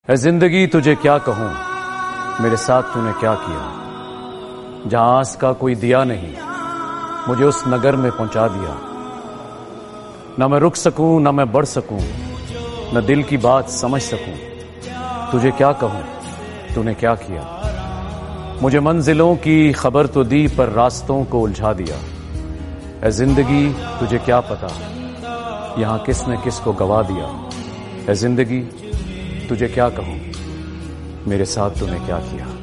है जिंदगी तुझे क्या कहूं, मेरे साथ तूने क्या किया। जहां आस का कोई दिया नहीं, मुझे उस नगर में पहुंचा दिया। न मैं रुक सकूं, न मैं बढ़ सकूं, न दिल की बात समझ सकूं। तुझे क्या कहूं, तूने क्या किया। मुझे मंजिलों की खबर तो दी, पर रास्तों को उलझा दिया। है जिंदगी तुझे क्या पता, यहां किसने किसको गवा दिया। है जिंदगी तुझे क्या कहूं, मेरे साथ तूने क्या किया।